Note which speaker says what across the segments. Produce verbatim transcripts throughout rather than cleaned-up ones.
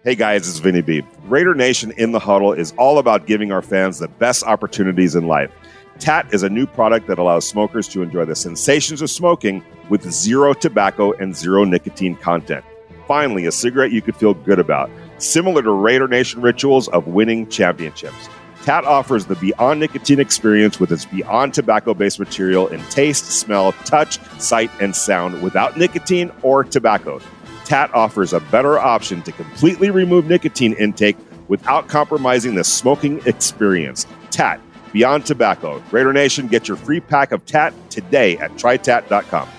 Speaker 1: Hey guys, it's Vinny B. Raider Nation in the Huddle is all about giving our fans the best opportunities in life. T A T is a new product that allows smokers to enjoy the sensations of smoking with zero tobacco and zero nicotine content. Finally, a cigarette you could feel good about, similar to Raider Nation rituals of winning championships. T A T offers the Beyond Nicotine experience with its Beyond tobacco-based material in taste, smell, touch, sight, and sound without nicotine or tobacco. T A T offers a better option to completely remove nicotine intake without compromising the smoking experience. T A T, Beyond Tobacco. Raider Nation, get your free pack of T A T today at try tat dot com.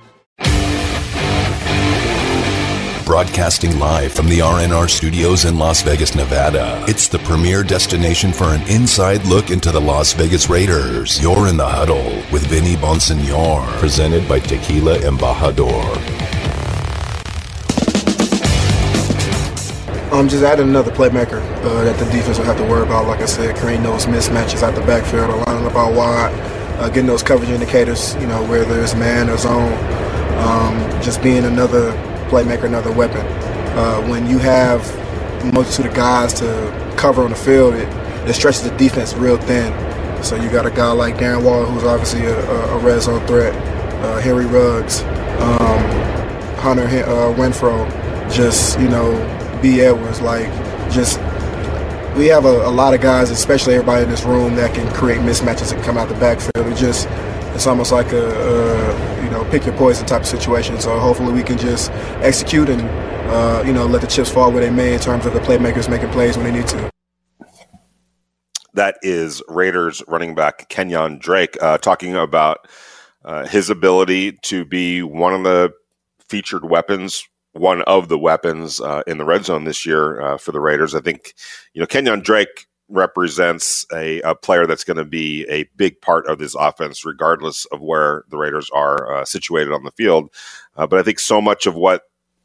Speaker 2: Broadcasting live from the R N R studios in Las Vegas, Nevada. It's the premier destination for an inside look into the Las Vegas Raiders. You're in the Huddle with Vinny Bonsignor. Presented by Tequila Embajador.
Speaker 3: Um, just adding another playmaker uh, that the defense will have to worry about. Like I said, creating those mismatches out the backfield, or lining up out wide, uh, getting those coverage indicators, you know, whether it's man or zone. Um, just being another playmaker, another weapon. Uh, when you have a multitude of guys to cover on the field, it, it stretches the defense real thin. So you got a guy like Darren Waller, who's obviously a, a, a red zone threat, uh, Henry Ruggs, um, Hunter uh, Renfro, just, you know, B. Edwards, like, just, we have a, a lot of guys, especially everybody in this room, that can create mismatches and come out the backfield. It just, it's almost like a, a, you know, pick your poison type of situation. So hopefully we can just execute and, uh, you know, let the chips fall where they may in terms of the playmakers making plays when they need to.
Speaker 1: That is Raiders running back Kenyon Drake uh, talking about uh, his ability to be one of the featured weapons one of the weapons uh, in the red zone this year uh, for the Raiders. I think, you know, Kenyon Drake represents a, a player that's going to be a big part of this offense, regardless of where the Raiders are uh, situated on the field. Uh, but I think so much of what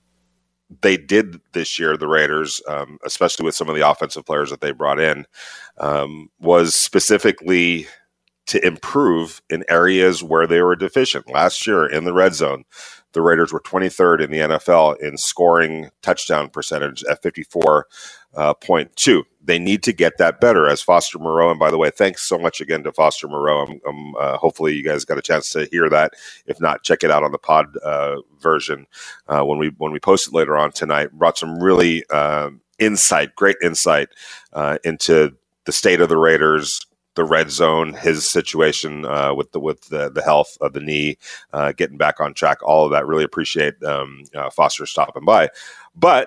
Speaker 1: they did this year, the Raiders, um, especially with some of the offensive players that they brought in, um, was specifically to improve in areas where they were deficient. Last year in the red zone, the Raiders were twenty-third in the N F L in scoring touchdown percentage at fifty-four point two. They need to get that better, as Foster Moreau. And by the way, thanks so much again to Foster Moreau. I'm, I'm, uh, hopefully you guys got a chance to hear that. If not, check it out on the pod uh, version uh, when we when we post it later on tonight. Brought some really uh, insight, great insight uh, into the state of the Raiders, the red zone, his situation uh, with the with the, the health of the knee, uh, getting back on track, all of that. Really appreciate um, uh, Foster stopping by. But,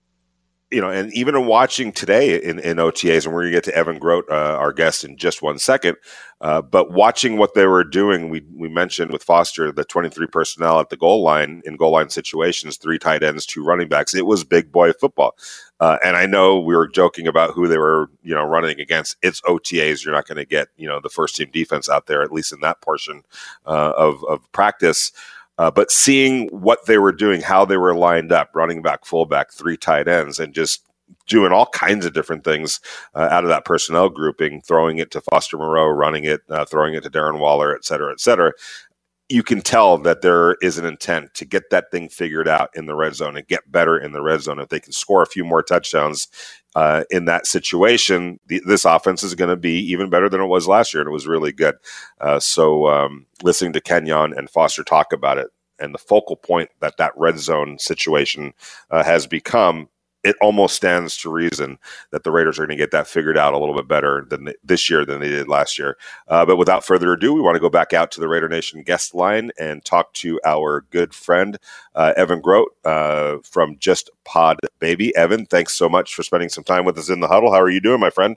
Speaker 1: you know, and even in watching today in, in O T As, and we're going to get to Evan Grote, uh, our guest, in just one second, uh, but watching what they were doing, we we mentioned with Foster, the twenty-three personnel at the goal line, in goal line situations, three tight ends, two running backs. It was big boy football. Uh, and I know we were joking about who they were, you know, running against. It's O T As. You're not going to get, you know, the first team defense out there, at least in that portion uh, of, of practice. Uh, but seeing what they were doing, how they were lined up, running back, fullback, three tight ends, and just doing all kinds of different things uh, out of that personnel grouping, throwing it to Foster Moreau, running it, uh, throwing it to Darren Waller, et cetera, et cetera. You can tell that there is an intent to get that thing figured out in the red zone and get better in the red zone. If they can score a few more touchdowns uh, in that situation, the, this offense is going to be even better than it was last year, and it was really good. Uh, so um, listening to Kenyon and Foster talk about it and the focal point that that red zone situation uh, has become, it almost stands to reason that the Raiders are going to get that figured out a little bit better than they, this year than they did last year. Uh, but without further ado, we want to go back out to the Raider Nation guest line and talk to our good friend, uh, Evan Grote uh, from Just Pod Baby. Evan, thanks so much for spending some time with us in the huddle. How are you doing, my friend?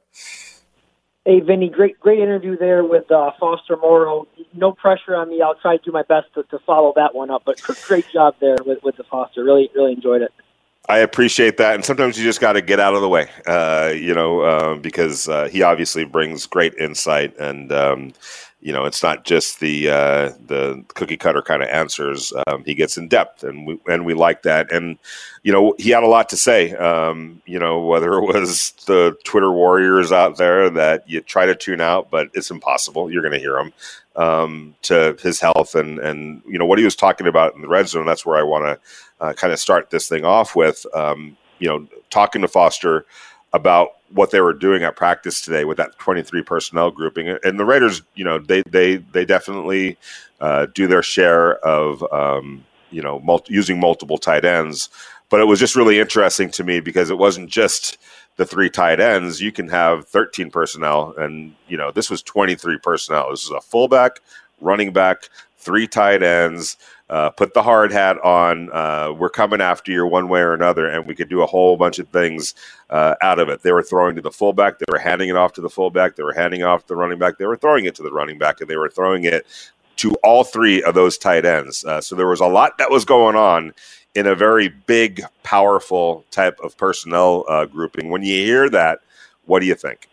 Speaker 4: Hey, Vinny, great great interview there with uh, Foster Moreau. No pressure on me. I'll try to do my best to, to follow that one up. But great job there with, with the Foster. Really, really enjoyed it.
Speaker 1: I appreciate that. And sometimes you just got to get out of the way, uh, you know, uh, because uh, he obviously brings great insight. And, um, you know, it's not just the uh, the cookie cutter kind of answers. Um, he gets in depth, and we, and we like that. And, you know, he had a lot to say, um, you know, whether it was the Twitter warriors out there that you try to tune out, but it's impossible. You're going to hear them. Um, to his health and, and, you know, what he was talking about in the red zone. That's where I want to uh, kind of start this thing off with. Um, you know, talking to Foster about what they were doing at practice today with that twenty-three personnel grouping. And the Raiders, you know, they they they definitely uh, do their share of, um, you know, multi- using multiple tight ends. But it was just really interesting to me because it wasn't just the three tight ends. You can have thirteen personnel, and, you know, this was twenty-three personnel. This is a fullback, running back, three tight ends, uh, put the hard hat on. Uh, we're coming after you one way or another, and we could do a whole bunch of things uh, out of it. They were throwing to the fullback. They were handing it off to the fullback. They were handing it off to the running back. They were throwing it to the running back, and they were throwing it to all three of those tight ends. Uh, so there was a lot that was going on in a very big, powerful type of personnel uh, grouping. When you hear that, what do you think?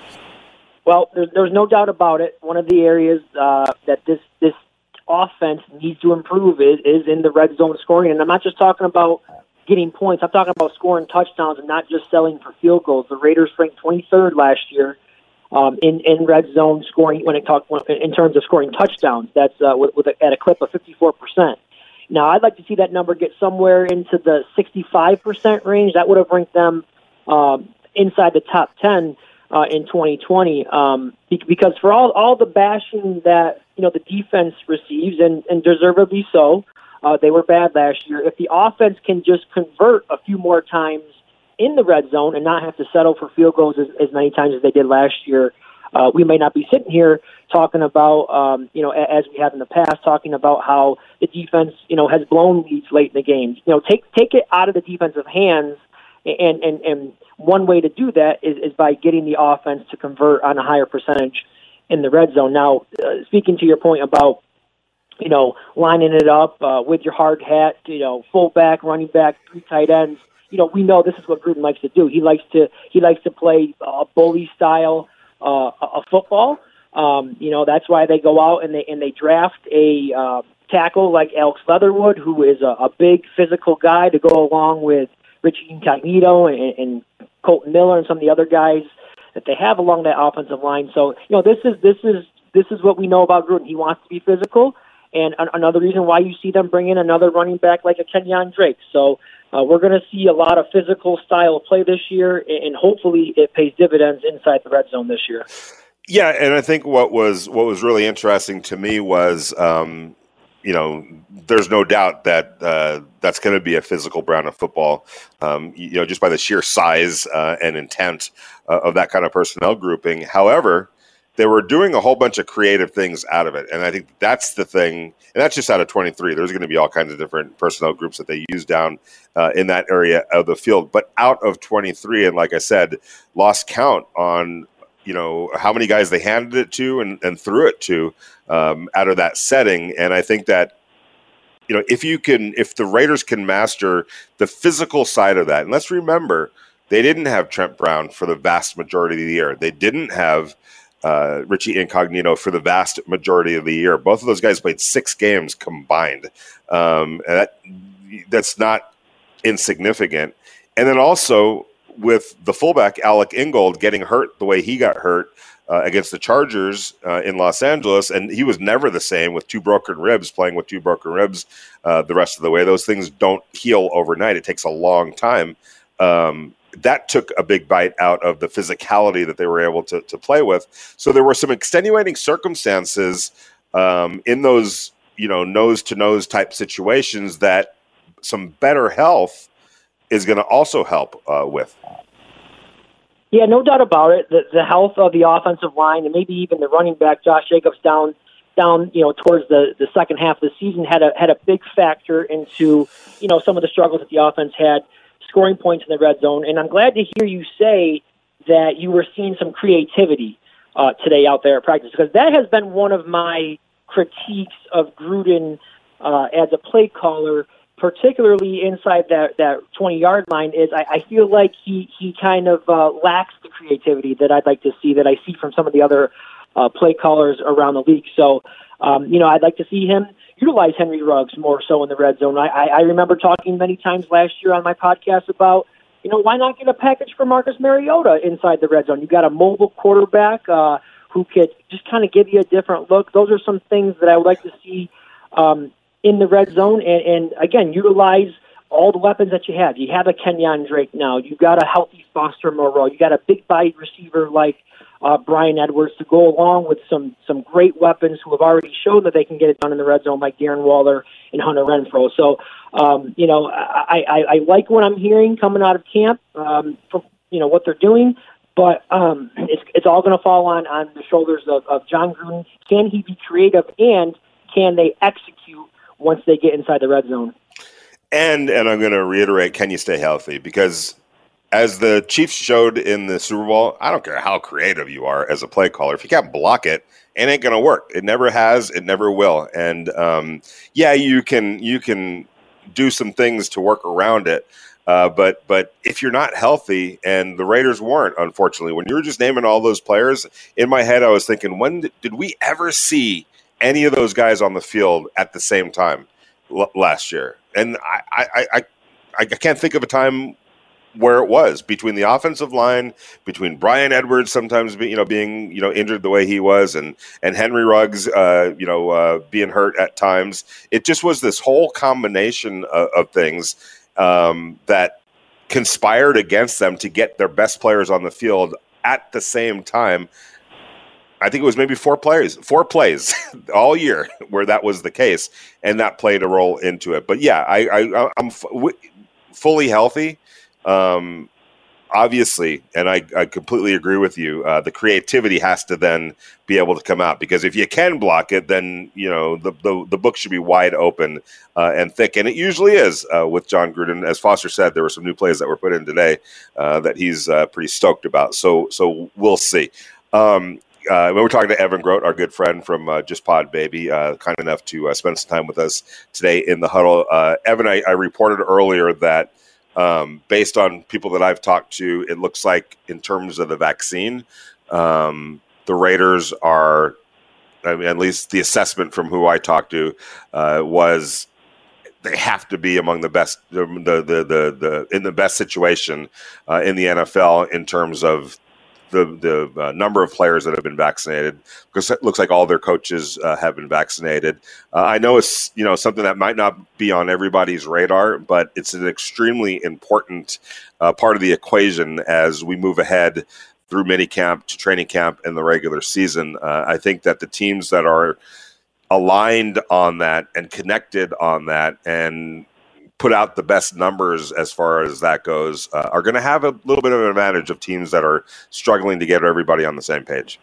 Speaker 4: Well, there's, there's no doubt about it. One of the areas uh, that this this offense needs to improve is, is in the red zone scoring. And I'm not just talking about getting points. I'm talking about scoring touchdowns and not just selling for field goals. The Raiders ranked twenty-third last year um, in, in red zone scoring when it talk, in terms of scoring touchdowns. That's uh, with, with a, at a clip of fifty-four percent. Now, I'd like to see that number get somewhere into the sixty-five percent range. That would have ranked them um, inside the top ten uh, in twenty twenty. Um, because for all, all the bashing that, you know, the defense receives, and, and deservedly so, uh, they were bad last year. If the offense can just convert a few more times in the red zone and not have to settle for field goals as, as many times as they did last year, Uh, we may not be sitting here talking about, um, you know, as we have in the past, talking about how the defense, you know, has blown leads late in the game. You know, take take it out of the defensive hands, and and, and one way to do that is, is by getting the offense to convert on a higher percentage in the red zone. Now, uh, speaking to your point about, you know, lining it up uh, with your hard hat, you know, fullback, running back, three tight ends. You know, we know this is what Gruden likes to do. He likes to he likes to play uh, bully style. Uh, a football, um, you know, that's why they go out and they and they draft a uh, tackle like Alex Leatherwood, who is a, a big physical guy to go along with Richie Incognito and, and Colton Miller and some of the other guys that they have along that offensive line. So, you know, this is this is this is what we know about Gruden. He wants to be physical, and an- another reason why you see them bring in another running back like a Kenyon Drake. So. Uh, we're going to see a lot of physical style play this year, and hopefully it pays dividends inside the red zone this year.
Speaker 1: Yeah, and I think what was what was really interesting to me was, um, you know, there's no doubt that uh, that's going to be a physical brand of football, um, you know, just by the sheer size uh, and intent uh, of that kind of personnel grouping. However, they were doing a whole bunch of creative things out of it, and I think that's the thing. And that's just out of twenty-three. There's going to be all kinds of different personnel groups that they use down uh, in that area of the field. But out of twenty-three, and like I said, lost count on, you know, how many guys they handed it to and, and threw it to um, out of that setting. And I think that, you know, if you can, if the Raiders can master the physical side of that, and let's remember, they didn't have Trent Brown for the vast majority of the year. They didn't have Uh, Richie Incognito for the vast majority of the year. Both of those guys played six games combined. Um, and that that's not insignificant. And then also with the fullback, Alec Ingold, getting hurt the way he got hurt uh, against the Chargers uh, in Los Angeles, and he was never the same with two broken ribs, playing with two broken ribs uh, the rest of the way. Those things don't heal overnight. It takes a long time. Um, that took a big bite out of the physicality that they were able to, to play with. So there were some extenuating circumstances um, in those, you know, nose to nose type situations that some better health is going to also help uh, with.
Speaker 4: Yeah, no doubt about it. The, the health of the offensive line and maybe even the running back, Josh Jacobs, down, down, you know, towards the, the second half of the season had a, had a big factor into, you know, some of the struggles that the offense had scoring points in the red zone. And I'm glad to hear you say that you were seeing some creativity uh, today out there at practice, because that has been one of my critiques of Gruden uh, as a play caller, particularly inside that, that twenty-yard line, is I, I feel like he, he kind of uh, lacks the creativity that I'd like to see, that I see from some of the other uh, play callers around the league. So, um, you know, I'd like to see him utilize Henry Ruggs more so in the red zone. I, I, I remember talking many times last year on my podcast about, you know, why not get a package for Marcus Mariota inside the red zone? You've got a mobile quarterback uh, who could just kind of give you a different look. Those are some things that I would like to see um, in the red zone. And, and again, utilize all the weapons that you have. You have a Kenyon Drake now. You've got a healthy Foster Moreau. You got a big-bodied receiver like uh, Bryan Edwards to go along with some some great weapons who have already shown that they can get it done in the red zone, like Darren Waller and Hunter Renfrow. So, um, you know, I, I, I like what I'm hearing coming out of camp um, from, you know, what they're doing. But um, it's it's all going to fall on, on the shoulders of, of Jon Gruden. Can he be creative, and can they execute once they get inside the red zone?
Speaker 1: And and I'm going to reiterate, can you stay healthy? Because as the Chiefs showed in the Super Bowl, I don't care how creative you are as a play caller. If you can't block it, it ain't going to work. It never has. It never will. And um, yeah, you can you can do some things to work around it. Uh, but but if you're not healthy, and the Raiders weren't, unfortunately, when you were just naming all those players, in my head I was thinking, when did, did we ever see any of those guys on the field at the same time l- last year? And I, I, I, I can't think of a time where it was between the offensive line, between Bryan Edwards sometimes be, you know being you know injured the way he was, and and Henry Ruggs uh, you know uh, being hurt at times. It just was this whole combination of, of things um, that conspired against them to get their best players on the field at the same time. I think it was maybe four plays, four plays all year where that was the case, and that played a role into it. But yeah, I, I, I'm f- w- fully healthy, um, obviously, and I, I completely agree with you. Uh, the creativity has to then be able to come out, because if you can block it, then you know the the, the book should be wide open uh, and thick, and it usually is uh, with Jon Gruden. As Foster said, there were some new plays that were put in today uh, that he's uh, pretty stoked about. So so we'll see. Um, Uh, we were talking to Evan Grote, our good friend from uh, Just Pod Baby, uh, kind enough to uh, spend some time with us today in the huddle. Uh, Evan, I, I reported earlier that um, based on people that I've talked to, it looks like in terms of the vaccine, um, the Raiders are, I mean, at least the assessment from who I talked to uh, was they have to be among the best, the the the, the, the in the best situation uh, in the N F L in terms of the the uh, number of players that have been vaccinated, because it looks like all their coaches uh, have been vaccinated. Uh, I know it's you know something that might not be on everybody's radar, but it's an extremely important uh, part of the equation as we move ahead through minicamp to training camp and the regular season. Uh, I think that the teams that are aligned on that and connected on that and put out the best numbers as far as that goes, uh, are going to have a little bit of an advantage of teams that are struggling to get everybody on the same page.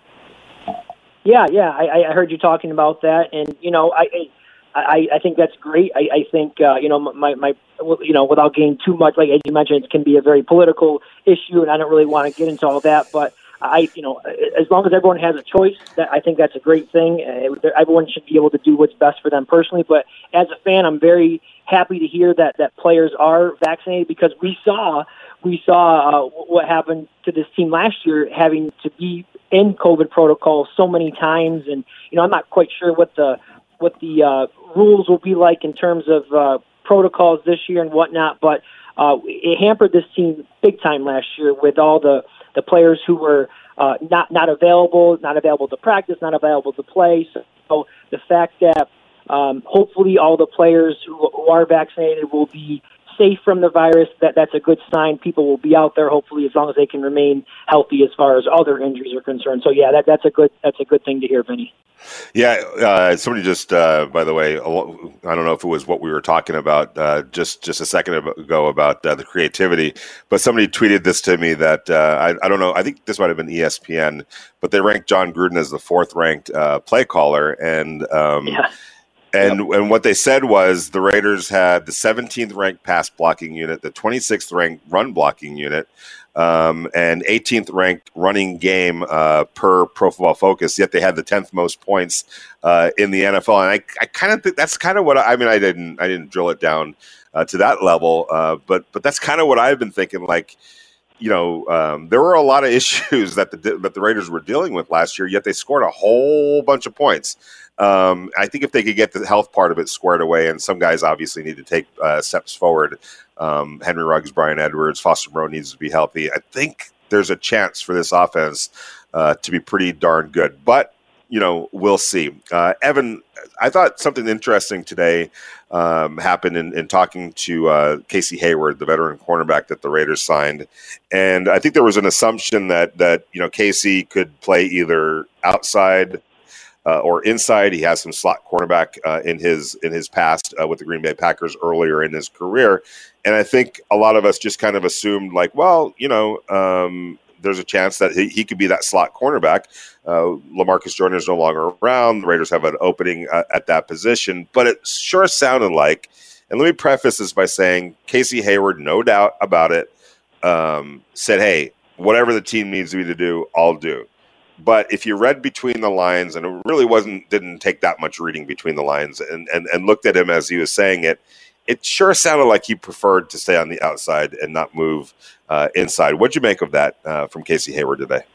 Speaker 4: Yeah, yeah, I, I heard you talking about that, and you know, I, I, I think that's great. I, I think uh, you know, my, my, you know, without getting too much, like as you mentioned, it can be a very political issue, and I don't really want to get into all that, but I, you know, as long as everyone has a choice, that I think that's a great thing. Everyone should be able to do what's best for them personally. But as a fan, I'm very happy to hear that, that players are vaccinated, because we saw we saw uh, what happened to this team last year, having to be in COVID protocol so many times. And you know, I'm not quite sure what the what the uh, rules will be like in terms of uh, protocols this year and whatnot. But uh, it hampered this team big time last year with all the the players who were uh, not not available, not available to practice, not available to play. So the fact that um, hopefully all the players who, who are vaccinated will be safe from the virus, that that's a good sign. People will be out there, hopefully, as long as they can remain healthy as far as other injuries are concerned. So yeah, that that's a good that's a good thing to hear, Vinny.
Speaker 1: Yeah, uh, somebody just, uh, by the way, I don't know if it was what we were talking about uh, just just a second ago about uh, the creativity, but somebody tweeted this to me that uh, I, I don't know. I think this might have been E S P N, but they ranked Jon Gruden as the fourth ranked uh, play caller, and um,
Speaker 4: yeah.
Speaker 1: And
Speaker 4: yep.
Speaker 1: and what they said was the Raiders had the seventeenth ranked pass blocking unit, the twenty-sixth ranked run blocking unit, um, and eighteenth ranked running game uh, per Pro Football Focus. Yet they had the tenth most points uh, in the N F L. And I, I kind of think that's kind of what I, I mean. I didn't I didn't drill it down uh, to that level, uh, but but that's kind of what I've been thinking. Like, you know, um, there were a lot of issues that the that the Raiders were dealing with last year. Yet they scored a whole bunch of points. Um, I think if they could get the health part of it squared away, and some guys obviously need to take uh, steps forward, um, Henry Ruggs, Bryan Edwards, Foster Moreau needs to be healthy. I think there's a chance for this offense uh, to be pretty darn good. But, you know, we'll see. Uh, Evan, I thought something interesting today um, happened in, in talking to uh, Casey Hayward, the veteran cornerback that the Raiders signed. And I think there was an assumption that, that you know, Casey could play either outside uh, or inside. He has some slot cornerback uh, in his in his past uh, with the Green Bay Packers earlier in his career. And I think a lot of us just kind of assumed, like, well, you know, um, there's a chance that he, he could be that slot cornerback. Uh, LaMarcus Joyner is no longer around. The Raiders have an opening uh, at that position. But it sure sounded like, and let me preface this by saying, Casey Hayward, no doubt about it, um, said, hey, whatever the team needs me to do, I'll do. But if you read between the lines, and it really wasn't, didn't take that much reading between the lines, and, and, and looked at him as he was saying it, it sure sounded like he preferred to stay on the outside and not move uh, inside. What'd you make of that uh, from Casey Hayward today?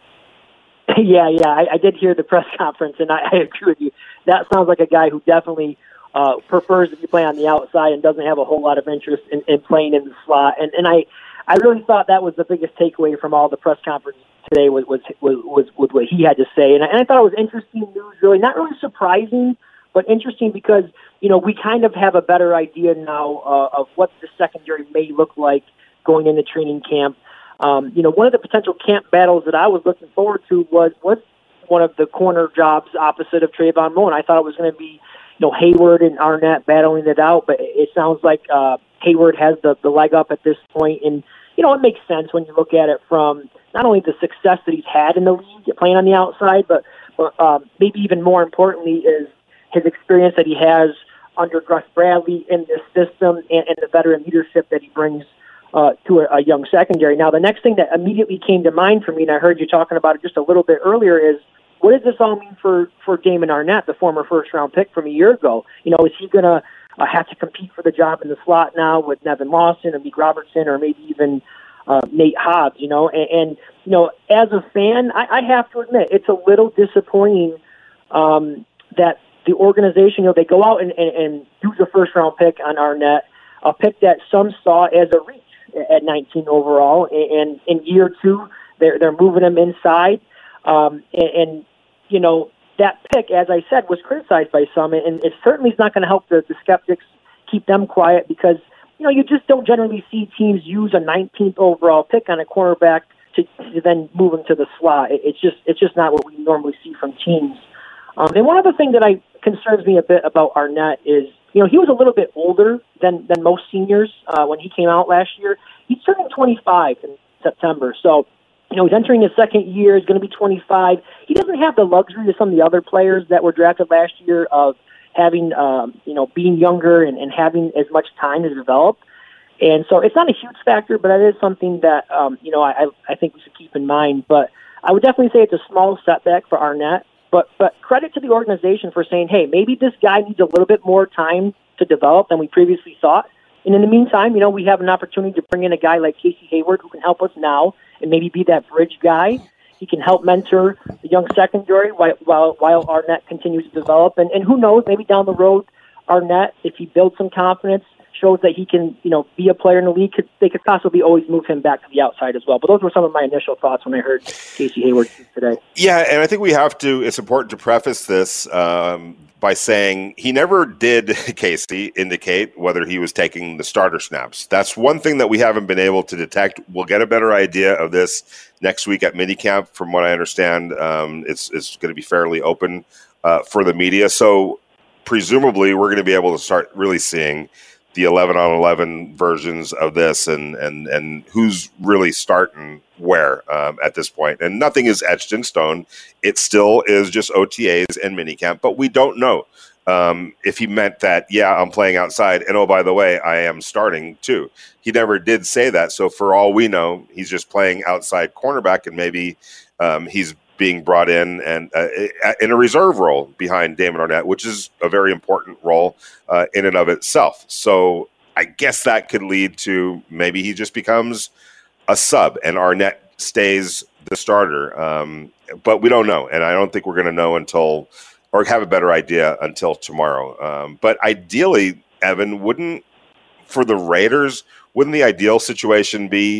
Speaker 4: Yeah, yeah, I, I did hear the press conference, and I, I agree with you. That sounds like a guy who definitely uh, prefers to be playing on the outside and doesn't have a whole lot of interest in, in playing in the slot. And, and I, I really thought that was the biggest takeaway from all the press conference today was was was, was, was what he had to say. And I, and I thought it was interesting news, really, not really surprising, but interesting because, you know, we kind of have a better idea now uh, of what the secondary may look like going into training camp. Um, you know, one of the potential camp battles that I was looking forward to was was one of the corner jobs opposite of Trayvon Mullen. I thought it was going to be, you know, Hayward and Arnett battling it out, but it sounds like uh, Hayward has the, the leg up at this point. And, you know, it makes sense when you look at it from not only the success that he's had in the league playing on the outside, but, but um, maybe even more importantly is his experience that he has under Gus Bradley in this system and, and the veteran leadership that he brings uh, to a, a young secondary. Now, the next thing that immediately came to mind for me, and I heard you talking about it just a little bit earlier, is what does this all mean for, for Damon Arnett, the former first-round pick from a year ago? You know, is he going to uh, have to compete for the job in the slot now with Nevin Lawson or Meek Robertson or maybe even uh, Nate Hobbs, you know? And, and, you know, as a fan, I, I have to admit, it's a little disappointing um, that the organization, you know, they go out and, and, and use a first-round pick on Arnett, a pick that some saw as a reach at nineteen overall, and in year two, they're they're moving him inside, um, and, and you know that pick, as I said, was criticized by some, and it certainly is not going to help the, the skeptics keep them quiet because you know you just don't generally see teams use a nineteenth overall pick on a cornerback to, to then move him to the slot. It, it's just it's just not what we normally see from teams. Um, and one other thing that I concerns me a bit about Arnett is, you know, he was a little bit older than, than most seniors uh, when he came out last year. He's turning twenty-five in September. So, you know, he's entering his second year. He's going to be twenty-five. He doesn't have the luxury of some of the other players that were drafted last year of having, um, you know, being younger and, and having as much time to develop. And so it's not a huge factor, but it is something that, um, you know, I, I think we should keep in mind. But I would definitely say it's a small setback for Arnett. But but credit to the organization for saying, hey, maybe this guy needs a little bit more time to develop than we previously thought. And in the meantime, you know, we have an opportunity to bring in a guy like Casey Hayward who can help us now and maybe be that bridge guy. He can help mentor the young secondary while while, while Arnett continues to develop. And, and who knows, maybe down the road, Arnett, if he builds some confidence, shows that he can, you know, be a player in the league, could, they could possibly always move him back to the outside as well. But those were some of my initial thoughts when I heard Casey Hayward today.
Speaker 1: Yeah, and I think we have to, it's important to preface this um, by saying he never did, Casey, indicate whether he was taking the starter snaps. That's one thing that we haven't been able to detect. We'll get a better idea of this next week at minicamp. From what I understand, um, it's, it's going to be fairly open uh, for the media. So presumably we're going to be able to start really seeing the eleven on eleven versions of this and and and who's really starting where um, at this point. And nothing is etched in stone. It still is just O T As and minicamp, but we don't know um, if he meant that, yeah, I'm playing outside, and oh, by the way, I am starting too. He never did say that, so for all we know, he's just playing outside cornerback, and maybe um, he's being brought in and uh, in a reserve role behind Damon Arnett, which is a very important role uh, in and of itself. So I guess that could lead to maybe he just becomes a sub and Arnett stays the starter. Um, but we don't know. And I don't think we're going to know until, or have a better idea until tomorrow. Um, but ideally, Evan, wouldn't, for the Raiders, wouldn't the ideal situation be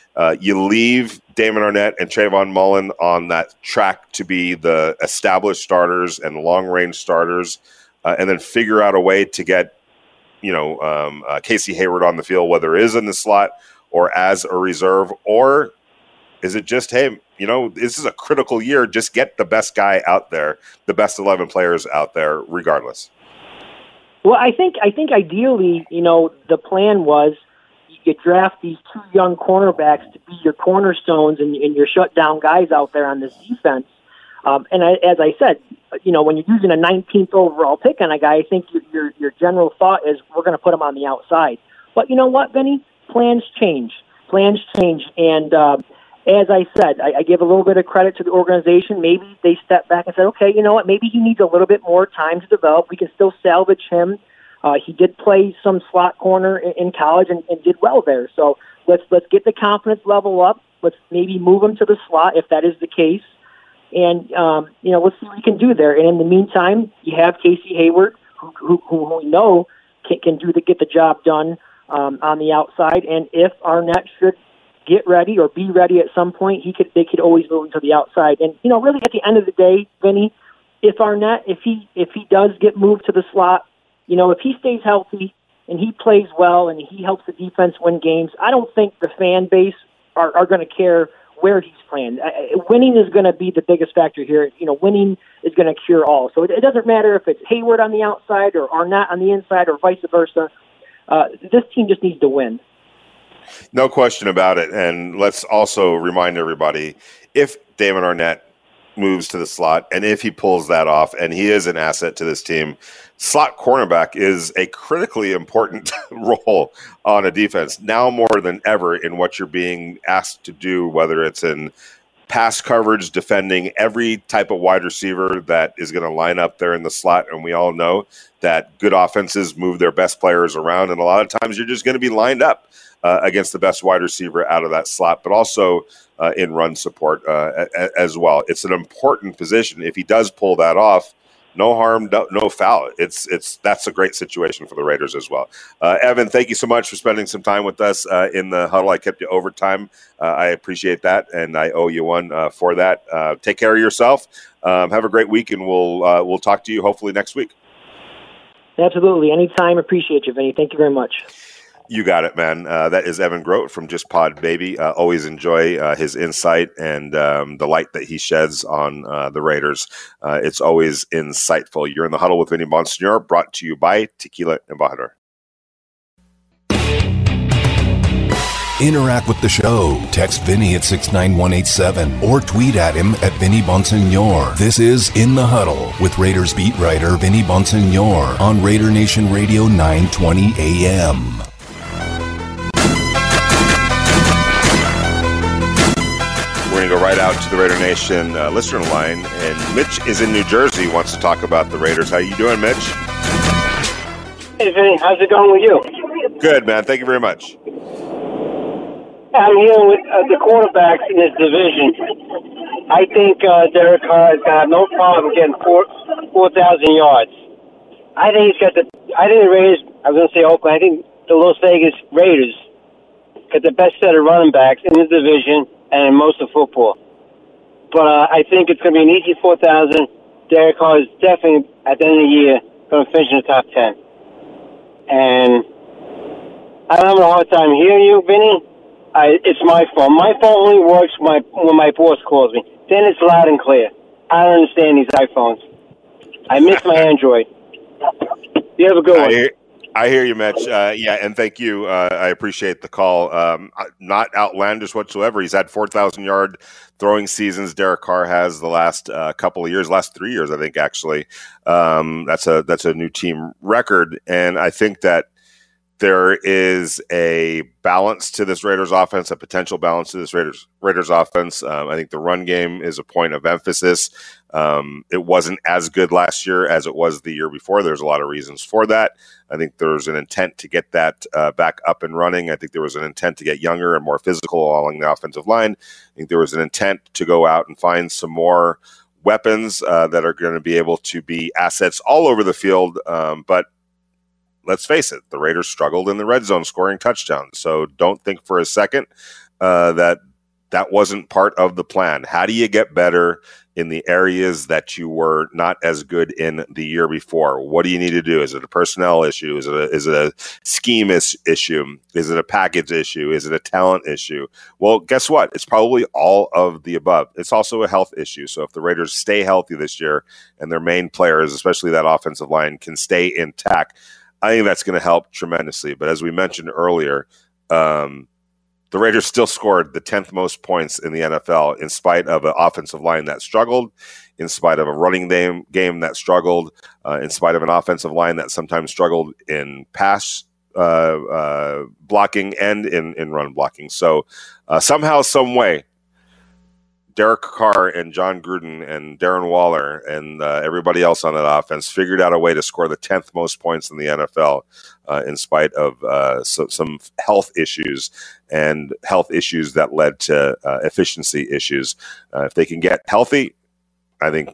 Speaker 1: Uh, you leave Damon Arnette and Trayvon Mullen on that track to be the established starters and long-range starters, uh, and then figure out a way to get, you know, um, uh, Casey Hayward on the field, whether it is in the slot or as a reserve, or is it just, hey, you know, this is a critical year, just get the best guy out there, the best eleven players out there, regardless?
Speaker 4: Well, I think I think ideally, you know, the plan was you draft these two young cornerbacks to be your cornerstones and, and your shutdown guys out there on this defense. Um, and I, as I said, you know, when you're using a nineteenth overall pick on a guy, I think your your, your general thought is we're going to put him on the outside. But you know what, Vinny? Plans change. Plans change. And uh, as I said, I, I give a little bit of credit to the organization. Maybe they stepped back and said, okay, you know what? Maybe he needs a little bit more time to develop. We can still salvage him. Uh, he did play some slot corner in, in college and, and did well there. So let's let's get the confidence level up. Let's maybe move him to the slot if that is the case. And, um, you know, let's see what he can do there. And in the meantime, you have Casey Hayward, who, who, who we know can, can do the, get the job done um, on the outside. And if Arnette should get ready or be ready at some point, he could they could always move him to the outside. And, you know, really at the end of the day, Vinny, if Arnette, if he if he does get moved to the slot, you know, if he stays healthy and he plays well and he helps the defense win games, I don't think the fan base are, are going to care where he's playing. Winning is going to be the biggest factor here. You know, winning is going to cure all. So it, it doesn't matter if it's Hayward on the outside or Arnette on the inside or vice versa. Uh, this team just needs to win.
Speaker 1: No question about it. And let's also remind everybody, if Damon Arnette moves to the slot and if he pulls that off and he is an asset to this team, slot cornerback is a critically important role on a defense now more than ever in what you're being asked to do, whether it's in pass coverage, defending every type of wide receiver that is going to line up there in the slot. And we all know that good offenses move their best players around. And a lot of times you're just going to be lined up uh, against the best wide receiver out of that slot, but also uh, in run support uh, a- a- as well. It's an important position. If he does pull that off, no harm, no, no foul. It's it's that's a great situation for the Raiders as well. Uh, Evan, thank you so much for spending some time with us uh, in the huddle. I kept you overtime. Uh, I appreciate that, and I owe you one uh, for that. Uh, take care of yourself. Um, have a great week, and we'll uh, we'll talk to you hopefully next week.
Speaker 4: Absolutely, anytime. Appreciate you, Vinny. Thank you very much.
Speaker 1: You got it, man. Uh, that is Evan Grote from Just Pod Baby. Uh, always enjoy uh, his insight and um, the light that he sheds on uh, the Raiders. Uh, it's always insightful. You're in the huddle with Vinny Bonsignor, brought to you by Tequila Embajador.
Speaker 2: Interact with the show. Text Vinny at six nine one eight seven or tweet at him at Vinny Bonsignor. This is In the Huddle with Raiders beat writer Vinny Bonsignor on Raider Nation Radio nine twenty A M.
Speaker 1: We're going to go right out to the Raider Nation uh, listener line, and Mitch is in New Jersey, wants to talk about the Raiders. How you doing, Mitch?
Speaker 5: Hey, Vinny, how's it going with you?
Speaker 1: Good, man. Thank you very much.
Speaker 5: I'm here with uh, the quarterbacks in this division. I think uh, Derek Carr has got no problem getting four four thousand yards. I think he's got the. I think the Raiders. I was going to say Oakland. I think the Las Vegas Raiders got the best set of running backs in the division and in most of football. But uh, I think it's going to be an easy four thousand. Derek Carr is definitely, at the end of the year, going to finish in the top ten. And I'm having a hard time hearing you, Vinny. I, it's my phone. My phone only works when my, when my boss calls me. Then it's loud and clear. I don't understand these iPhones. I miss my Android. You have a good
Speaker 1: I
Speaker 5: one.
Speaker 1: hear, I hear you, Mitch. Uh, yeah, and thank you. Uh, I appreciate the call. Um, not outlandish whatsoever. He's had four thousand yard throwing seasons. Derek Carr has the last uh, couple of years, last three years, I think, actually. Um, that's a that's a new team record. And I think that there is a balance to this Raiders offense, a potential balance to this Raiders Raiders offense. Um, I think the run game is a point of emphasis. Um, it wasn't as good last year as it was the year before. There's a lot of reasons for that. I think there's an intent to get that uh, back up and running. I think there was an intent to get younger and more physical along the offensive line. I think there was an intent to go out and find some more weapons uh, that are going to be able to be assets all over the field. Um, but let's face it, the Raiders struggled in the red zone scoring touchdowns. So don't think for a second uh, that that wasn't part of the plan? How do you get better in the areas that you were not as good in the year before? What do you need to do? Is it a personnel issue? Is it a, is it a scheme is, issue? Is it a package issue? Is it a talent issue? Well, guess what? It's probably all of the above. It's also a health issue. So if the Raiders stay healthy this year and their main players, especially that offensive line, can stay intact, I think that's going to help tremendously. But as we mentioned earlier, um, the Raiders still scored the tenth most points in the N F L in spite of an offensive line that struggled, in spite of a running game, game that struggled, uh, in spite of an offensive line that sometimes struggled in pass uh, uh, blocking and in, in run blocking. So uh, somehow, some way, Derek Carr and John Gruden and Darren Waller and uh, everybody else on that offense figured out a way to score the tenth most points in the N F L uh, in spite of uh, so, some health issues and health issues that led to uh, efficiency issues. Uh, if they can get healthy, I think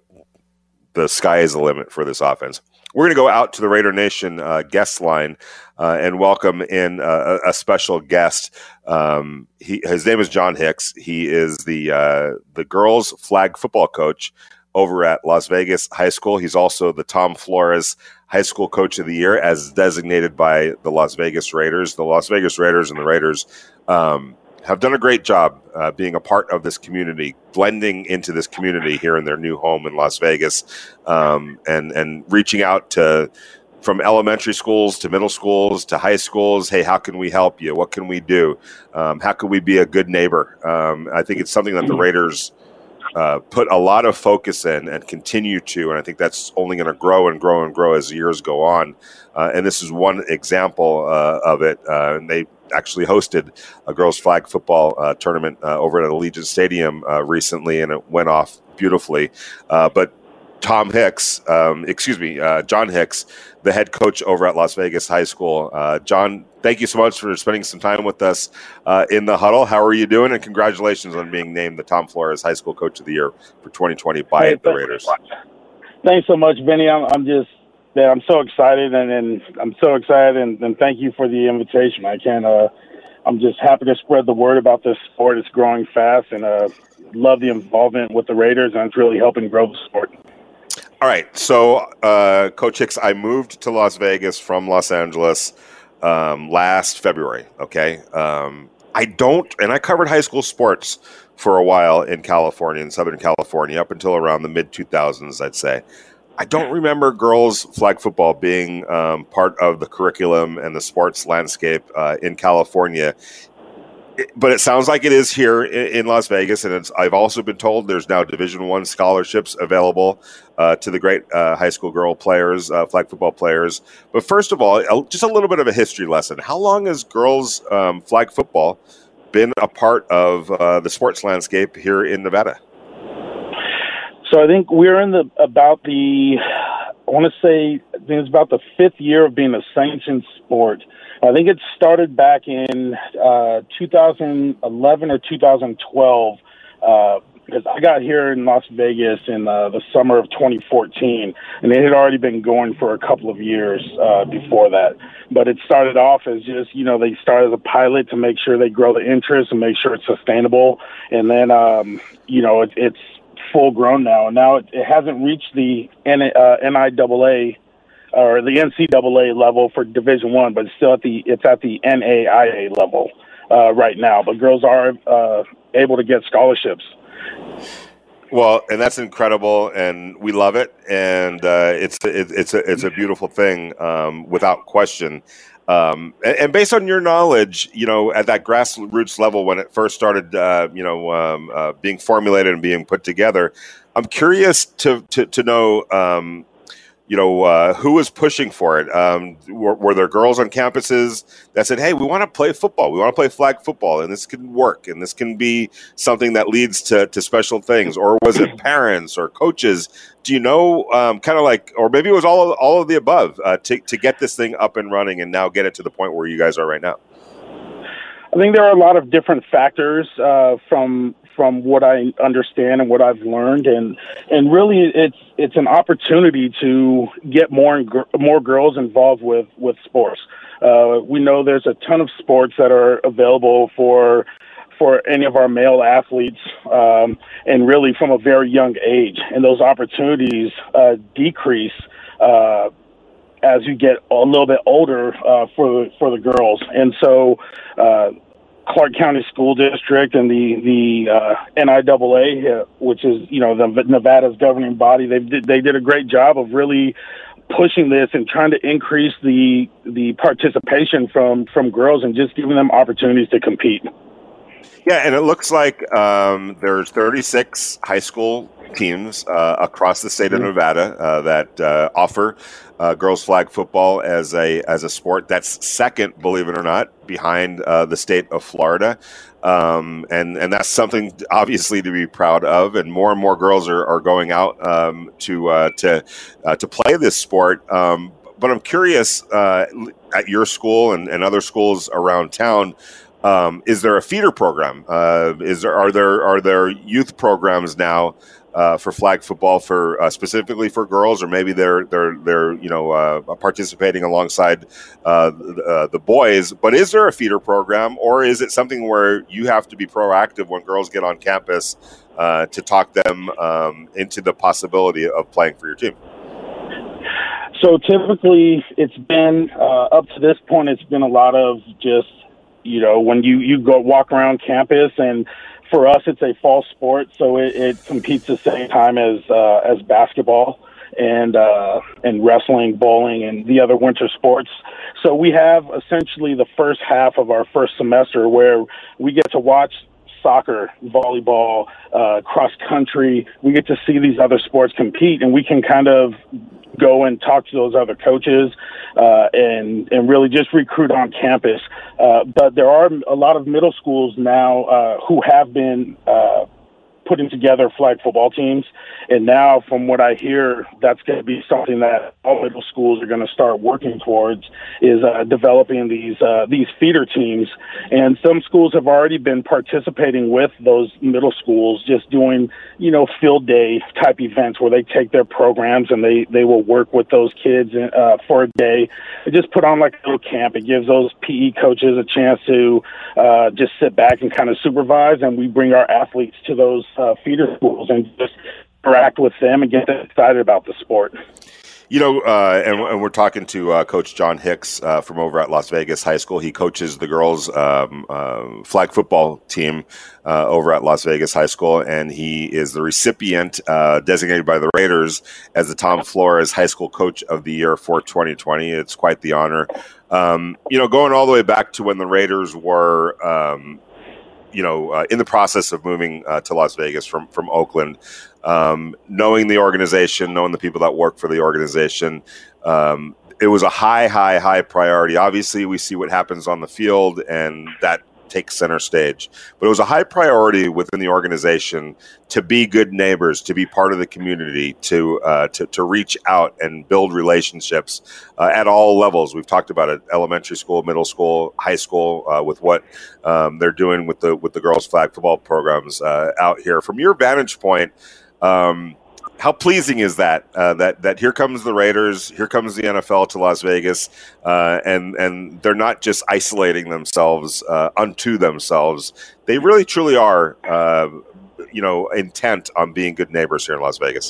Speaker 1: the sky is the limit for this offense. We're going to go out to the Raider Nation uh, guest line uh, and welcome in uh, a, a special guest. Um, he, his name is John Hicks. He is the uh, the girls' flag football coach over at Las Vegas High School. He's also the Tom Flores High School Coach of the Year, as designated by the Las Vegas Raiders. The Las Vegas Raiders and the Raiders um, have done a great job uh, being a part of this community, blending into this community here in their new home in Las Vegas, um, and and reaching out to from elementary schools to middle schools to high schools. Hey, how can we help you? What can we do? Um, how can we be a good neighbor? Um, I think it's something that the Raiders uh, put a lot of focus in and continue to, and I think that's only going to grow and grow and grow as years go on. Uh, and this is one example uh, of it. Uh, and they actually hosted a girls' flag football uh, tournament uh, over at Allegiant Stadium uh, recently, and it went off beautifully. Uh, but Tom Hicks, um, excuse me, uh, John Hicks, the head coach over at Las Vegas High School. Uh, John, thank you so much for spending some time with us uh, in the huddle. How are you doing? And congratulations on being named the Tom Flores High School Coach of the Year for twenty twenty by hey, the Raiders.
Speaker 6: Thanks so much, Benny. I'm, I'm just, man, I'm so excited, and, and I'm so excited, and, and thank you for the invitation. I can't, uh, I'm just happy to spread the word about this sport. It's growing fast, and uh, love the involvement with the Raiders, and it's really helping grow the sport.
Speaker 1: All right, so uh, Coach Hicks, I moved to Las Vegas from Los Angeles um, last February, okay? Um, I don't, and I covered high school sports for a while in California, in Southern California, up until around the mid two thousands, I'd say. I don't remember girls flag football being um, part of the curriculum and the sports landscape uh, in California. It, but it sounds like it is here in, in Las Vegas, and it's, I've also been told there's now Division One scholarships available uh, to the great uh, high school girl players, uh, flag football players. But first of all, just a little bit of a history lesson. How long has girls um, flag football been a part of uh, the sports landscape here in Nevada?
Speaker 6: So I think we're in the about the, I want to say, I think it's about the fifth year of being a sanctioned sport. I think it started back in uh, two thousand eleven or two thousand twelve, uh, because I got here in Las Vegas in uh, the summer of twenty fourteen, and it had already been going for a couple of years uh, before that. But it started off as just, you know, they started as a pilot to make sure they grow the interest and make sure it's sustainable. And then, um, you know, it, it's full grown now. And now it, it hasn't reached the N, uh, N I double A or the N C double A level for Division One, but it's still at the it's at the N A I A level uh, right now. But girls are uh, able to get scholarships.
Speaker 1: Well, and that's incredible, and we love it, and uh, it's it, it's a it's a beautiful thing, um, without question. Um, and, and based on your knowledge, you know, at that grassroots level when it first started, uh, you know, um, uh, being formulated and being put together, I'm curious to to to know. Um, You know, uh, who was pushing for it? Um, were, were there girls on campuses that said, hey, we want to play football. We want to play flag football, and this can work, and this can be something that leads to, to special things? Or was it parents or coaches? Do you know, um, kind of like, or maybe it was all of, all of the above uh, to, to get this thing up and running and now get it to the point where you guys are right now?
Speaker 6: I think there are a lot of different factors uh, from from what I understand and what I've learned, and and really it's it's an opportunity to get more and gr- more girls involved with with sports. Uh, we know there's a ton of sports that are available for for any of our male athletes, um, and really from a very young age. And those opportunities uh, decrease uh, as you get a little bit older uh, for for the girls. And so uh, Clark County School District and the the uh, N I A A, uh, which is you know the Nevada's governing body, they did they did a great job of really pushing this and trying to increase the the participation from from girls and just giving them opportunities to compete.
Speaker 1: Yeah, and it looks like um, there's thirty-six high school teams uh, across the state of Nevada uh, that uh, offer uh, girls flag football as a as a sport. That's second, believe it or not, behind uh, the state of Florida. Um, and, and that's something obviously to be proud of. And more and more girls are, are going out um, to uh, to uh, to play this sport. Um, but I'm curious, uh, at your school and, and other schools around town, um, is there a feeder program? Uh, is there are there are there youth programs now uh, for flag football for uh, specifically for girls, or maybe they're they're they're you know uh, participating alongside uh, the, uh, the boys? But is there a feeder program, or is it something where you have to be proactive when girls get on campus uh, to talk them um, into the possibility of playing for your team?
Speaker 6: So typically, it's been uh, up to this point. It's been a lot of just you know when you you go walk around campus and. For us, it's a fall sport, so it, it competes the same time as uh, as basketball and uh, and wrestling, bowling, and the other winter sports. So we have essentially the first half of our first semester where we get to watch soccer, volleyball, uh, cross country. We get to see these other sports compete, and we can kind of go and talk to those other coaches uh, and and really just recruit on campus. Uh, but there are a lot of middle schools now uh, who have been uh, putting together flag football teams. And now, from what I hear, that's going to be something that all middle schools are going to start working towards, is uh, developing these uh, these feeder teams. And some schools have already been participating with those middle schools, just doing, you know, field day type events where they take their programs and they, they will work with those kids uh, for a day. They just put on like a little camp. It gives those P E coaches a chance to uh, just sit back and kind of supervise, and we bring our athletes to those uh, feeder schools and just interact with them and get them excited about the sport.
Speaker 1: You know, uh, and, and we're talking to uh, Coach John Hicks uh, from over at Las Vegas High School. He coaches the girls' um, uh, flag football team uh, over at Las Vegas High School, and he is the recipient uh, designated by the Raiders as the Tom Flores High School Coach of the Year for twenty twenty. It's quite the honor. Um, you know, going all the way back to when the Raiders were um, you know, uh, in the process of moving uh, to Las Vegas from from Oakland, um, knowing the organization, knowing the people that work for the organization, um, it was a high, high, high priority. Obviously, we see what happens on the field, and that takes center stage. But it was a high priority within the organization to be good neighbors, to be part of the community, to uh, to, to reach out and build relationships uh, at all levels. We've talked about it: elementary school, middle school, high school, uh, with what um, they're doing with the with the girls' flag football programs uh, out here. From your vantage point, um, how pleasing is that? Uh, that that here comes the Raiders, here comes the N F L to Las Vegas, uh, and and they're not just isolating themselves uh, unto themselves. They really truly are, uh, you know, intent on being good neighbors here in Las Vegas.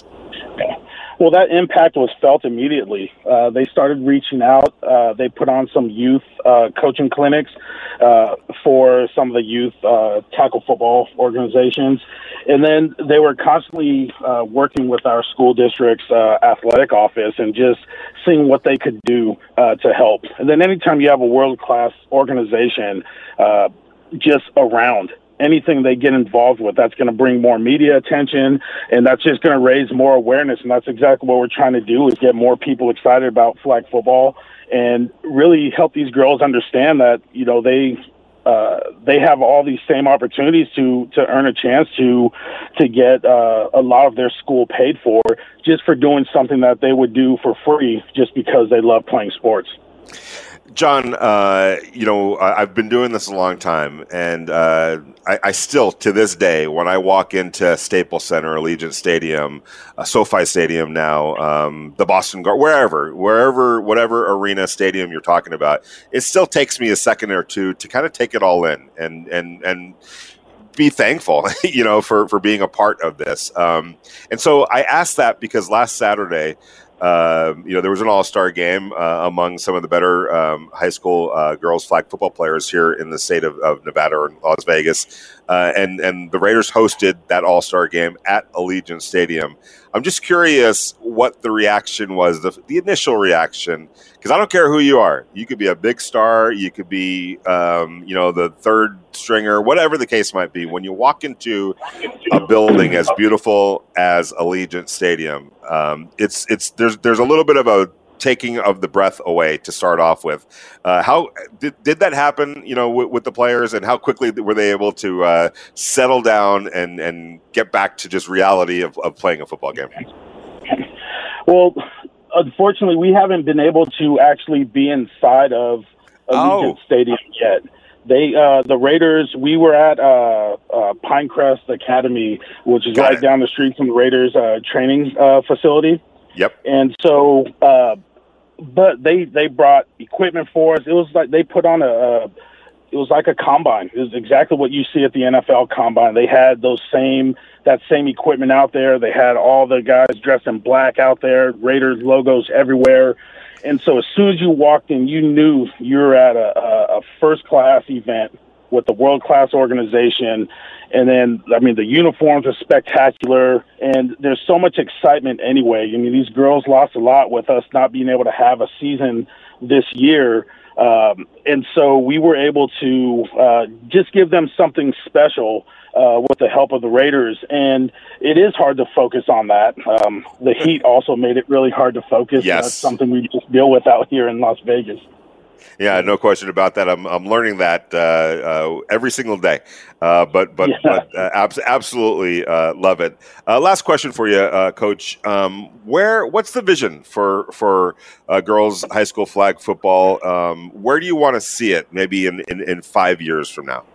Speaker 6: Well, that impact was felt immediately. Uh, they started reaching out. Uh, they put on some youth uh, coaching clinics uh, for some of the youth uh, tackle football organizations. And then they were constantly uh, working with our school district's uh, athletic office and just seeing what they could do uh, to help. And then anytime you have a world-class organization uh, just around, anything they get involved with, that's going to bring more media attention, and that's just going to raise more awareness. And that's exactly what we're trying to do, is get more people excited about flag football and really help these girls understand that, you know, they uh, they have all these same opportunities to to earn a chance to to get uh, a lot of their school paid for, just for doing something that they would do for free just because they love playing sports.
Speaker 1: John, uh, you know, I've been doing this a long time, and uh, I, I still, to this day, when I walk into Staples Center, Allegiant Stadium, uh, SoFi Stadium now, um, the Boston Garden, wherever, wherever, whatever arena, stadium you're talking about, it still takes me a second or two to kind of take it all in. And, and, and be thankful, you know, for, for being a part of this. Um, and so I asked that because last Saturday, uh, you know, there was an all-star game uh, among some of the better um, high school uh, girls flag football players here in the state of, of Nevada or Las Vegas. Uh, and, and the Raiders hosted that all-star game at Allegiant Stadium. I'm just curious what the reaction was, the, the initial reaction, because I don't care who you are. You could be a big star. You could be, um, you know, the third stringer, whatever the case might be. When you walk into a building as beautiful as Allegiant Stadium, um, it's it's there's there's a little bit of a taking of the breath away to start off with. Uh, how did, did that happen, you know, with, with the players, and how quickly were they able to uh, settle down and, and get back to just reality of, of playing a football game?
Speaker 6: Well, unfortunately, we haven't been able to actually be inside of Allegiant oh. Stadium yet. They, uh, the Raiders, we were at uh, uh, Pinecrest Academy, which is Got right it. down the street from the Raiders uh, training uh, facility.
Speaker 1: Yep.
Speaker 6: And so, uh, but they, they brought equipment for us. It was like they put on a, a, it was like a combine. It was exactly what you see at the N F L combine. They had those same, that same equipment out there. They had all the guys dressed in black out there, Raiders logos everywhere. And so as soon as you walked in, you knew you were at a, a, a first-class event with a world-class organization. And then, I mean, the uniforms are spectacular, and there's so much excitement anyway. I mean, these girls lost a lot with us not being able to have a season this year. Um, and so we were able to uh, just give them something special uh, with the help of the Raiders. And it is hard to focus on that. Um, the heat also made it really hard to focus.
Speaker 1: Yes.
Speaker 6: That's something we just deal with out here in Las Vegas.
Speaker 1: Yeah, no question about that. I'm I'm learning that uh, uh, every single day, uh, but but, yeah. but uh, abs- absolutely uh, love it. Uh, last question for you, uh, Coach. Um, where what's the vision for for uh, girls high school flag football? Um, where do you want to see it? Maybe in, in, in five years from now.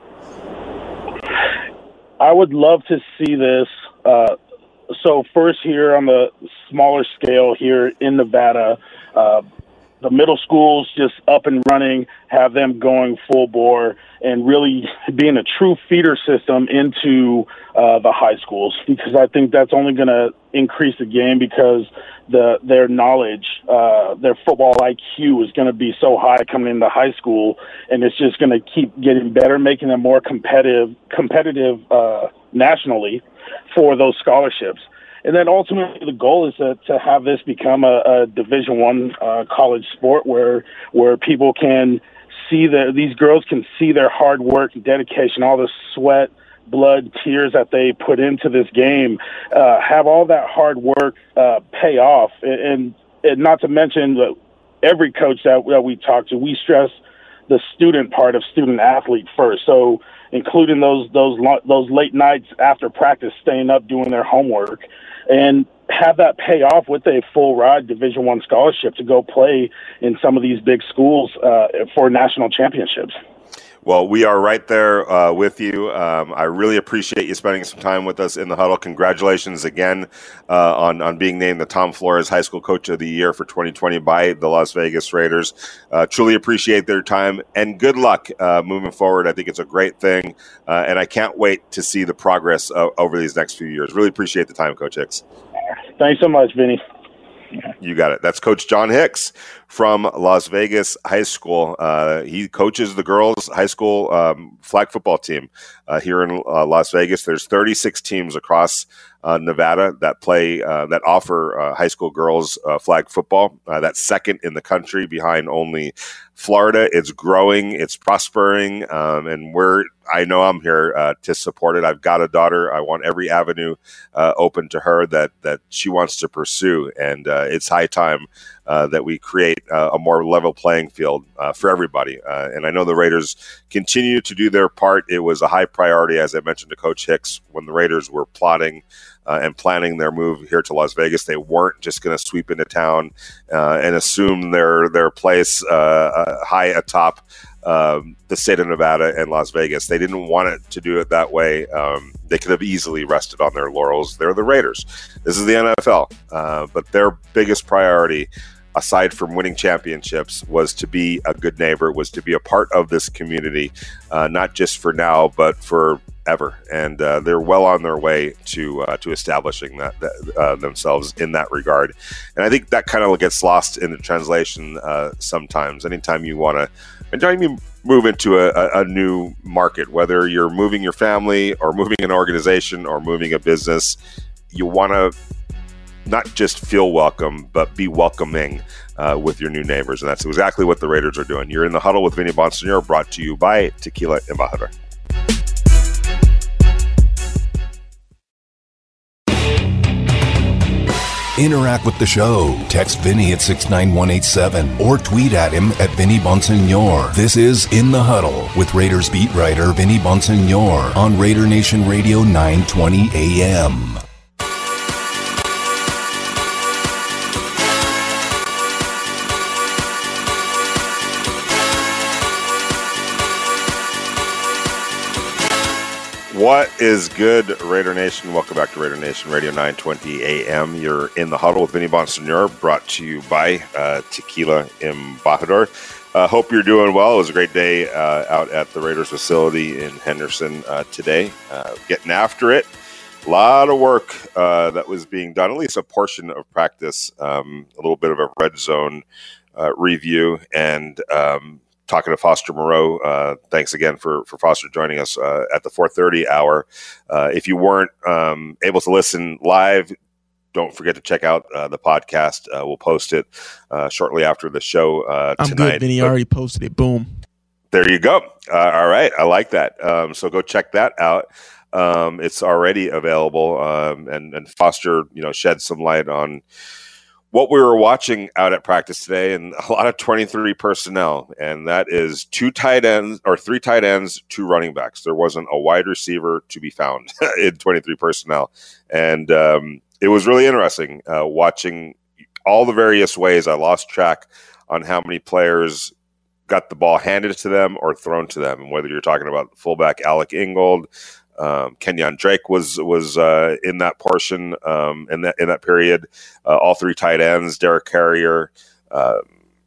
Speaker 6: I would love to see this. Uh, so first, here on the smaller scale here in Nevada. Uh, The middle schools just up and running, have them going full bore, and really being a true feeder system into uh, the high schools, because I think that's only going to increase the game, because the their knowledge, uh, their football I Q is going to be so high coming into high school, and it's just going to keep getting better, making them more competitive, competitive uh, nationally for those scholarships. And then ultimately the goal is to, to have this become a, a Division One uh, college sport where where people can see the these girls can see their hard work and dedication, all the sweat, blood, tears that they put into this game, uh, have all that hard work uh, pay off. And, and not to mention that every coach that, that we talk to, we stress the student part of student athlete first. So including those those those late nights after practice, staying up doing their homework, and have that pay off with a full ride Division One scholarship to go play in some of these big schools uh, for national championships.
Speaker 1: Well, we are right there uh, with you. Um, I really appreciate you spending some time with us in the huddle. Congratulations again uh, on, on being named the Tom Flores High School Coach of the Year for twenty twenty by the Las Vegas Raiders. Uh, truly appreciate their time, and good luck uh, moving forward. I think it's a great thing, uh, and I can't wait to see the progress uh, over these next few years. Really appreciate the time, Coach Hicks.
Speaker 6: Thanks so much, Vinny.
Speaker 1: You got it. That's Coach John Hicks from Las Vegas High School. Uh, he coaches the girls' high school um, flag football team uh, here in uh, Las Vegas. There's thirty-six teams across uh, Nevada that play, uh, that offer uh, high school girls uh, flag football. Uh, that's second in the country behind only Florida. It's growing, it's prospering, um, and we're, I know I'm here uh, to support it. I've got a daughter. I want every avenue uh, open to her that that she wants to pursue, and uh, it's high time uh, that we create uh, a more level playing field uh, for everybody. Uh, and I know the Raiders continue to do their part. It was a high priority, as I mentioned to Coach Hicks, when the Raiders were plotting Uh, and planning their move here to Las Vegas. They weren't just going to sweep into town uh, and assume their their place uh, uh, high atop um, the state of Nevada and Las Vegas. They didn't want it to do it that way. Um, they could have easily rested on their laurels. They're the Raiders. This is the N F L. Uh, but their biggest priority, aside from winning championships, was to be a good neighbor, was to be a part of this community, uh, not just for now, but for ever, and uh, they're well on their way to uh, to establishing that, that uh, themselves in that regard. And I think that kind of gets lost in the translation uh, sometimes. Anytime you want to, anytime you move into a, a, a new market, whether you're moving your family or moving an organization or moving a business, you want to not just feel welcome, but be welcoming uh, with your new neighbors. And that's exactly what the Raiders are doing. You're in the Huddle with Vinny Bonsignore, brought to you by Tequila Embajador.
Speaker 2: Interact with the show. Text Vinny at six nine one eight seven or tweet at him at Vinny Bonsignore. This is In the Huddle with Raiders beat writer Vinny Bonsignore on Raider Nation Radio nine twenty A M.
Speaker 1: What is good, Raider Nation? Welcome back to Raider Nation Radio nine twenty A M. You're in the Huddle with Vinny Bonsignore, brought to you by uh, Tequila Embajador. Uh, hope you're doing well. It was a great day uh, out at the Raiders facility in Henderson uh, today, uh, getting after it. A lot of work uh, that was being done, at least a portion of practice, um, a little bit of a red zone uh, review, and um, talking to Foster Moreau. Uh, thanks again for, for Foster joining us uh, at the four thirty hour. Uh, if you weren't um, able to listen live, don't forget to check out uh, the podcast. Uh, we'll post it uh, shortly after the show uh,
Speaker 7: I'm
Speaker 1: tonight.
Speaker 7: good, Vinny. I already posted it. Boom.
Speaker 1: There you go. Uh, all right. I like that. Um, so go check that out. Um, it's already available. Um, and, and Foster, you know, shed some light on what we were watching out at practice today, and a lot of twenty-three personnel, and that is two tight ends or three tight ends, two running backs. There wasn't a wide receiver to be found in twenty-three personnel. And um, it was really interesting uh, watching all the various ways. I lost track on how many players got the ball handed to them or thrown to them, and whether you're talking about fullback Alec Ingold, Um, Kenyon Drake was was uh, in that portion um, in that in that period. Uh, all three tight ends: Derek Carrier, uh,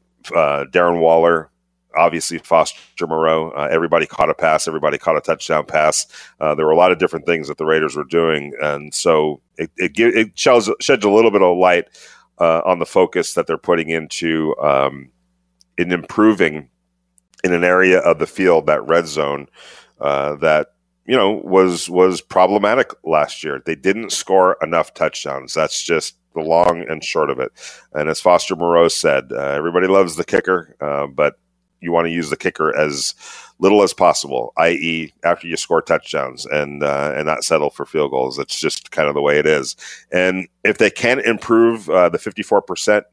Speaker 1: uh, Darren Waller, obviously Foster Moreau. Uh, everybody caught a pass. Everybody caught a touchdown pass. Uh, there were a lot of different things that the Raiders were doing, and so it it, it sheds, sheds a little bit of light uh, on the focus that they're putting into um, in improving in an area of the field, that red zone, uh, that. you know, was was problematic last year. They didn't score enough touchdowns. That's just the long and short of it. And as Foster Moreau said, uh, everybody loves the kicker, uh, but you want to use the kicker as little as possible, that is after you score touchdowns and uh, and not settle for field goals. It's just kind of the way it is. And if they can improve uh, the fifty-four percent